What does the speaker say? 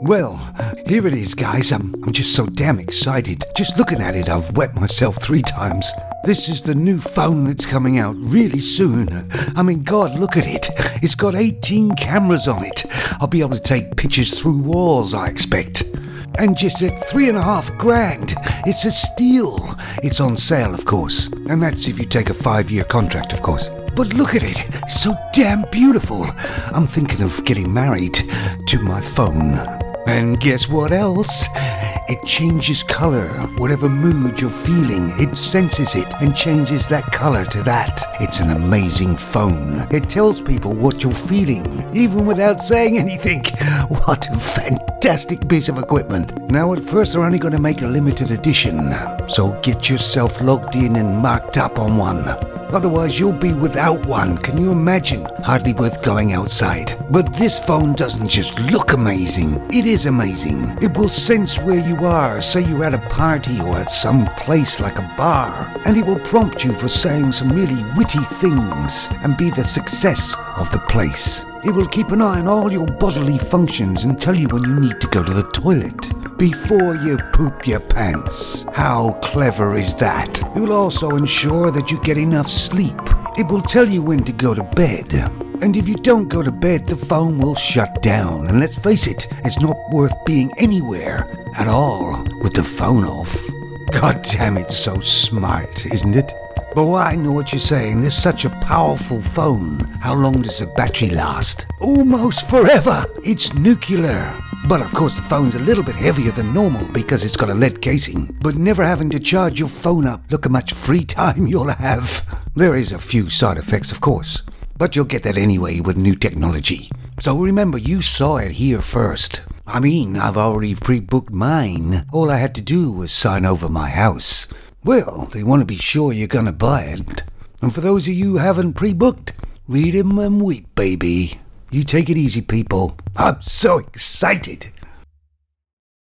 Well, here it is, guys. I'm just so damn excited. Just looking at it, I've wet myself 3 times. This is the new phone that's coming out really soon. I mean, God, look at it. It's got 18 cameras on it. I'll be able to take pictures through walls, I expect. And just at $3.5 grand, it's a steal. It's on sale, of course. And that's if you take a 5-year contract, of course. But look at it, it's so damn beautiful. I'm thinking of getting married to my phone. And guess what else? It changes color. Whatever mood you're feeling, it senses it and changes that color to that. It's an amazing phone. It tells people what you're feeling, even without saying anything. What a fantastic piece of equipment. Now, at first, they're only going to make a limited edition, so get yourself logged in and marked up on one. Otherwise, you'll be without one. Can you imagine? Hardly worth going outside. But this phone doesn't just look amazing. It is amazing. It will sense where you are. Say you're at a party or at some place like a bar. And it will prompt you for saying some really witty things and be the success of the place. It will keep an eye on all your bodily functions and tell you when you need to go to the toilet before you poop your pants. How clever is that? It will also ensure that you get enough sleep. It will tell you when to go to bed. And if you don't go to bed, the phone will shut down. And let's face it, it's not worth being anywhere at all with the phone off. God damn, it's so smart, isn't it? But I know what you're saying. There's such a powerful phone. How long does the battery last? Almost forever. It's nuclear. But of course the phone's a little bit heavier than normal because it's got a lead casing. But never having to charge your phone up. Look how much free time you'll have. There is a few side effects, of course. But you'll get that anyway with new technology. So remember, you saw it here first. I mean, I've already pre-booked mine. All I had to do was sign over my house. Well, they want to be sure you're going to buy it. And for those of you who haven't pre-booked, read 'em and weep, baby. You take it easy, people. I'm so excited.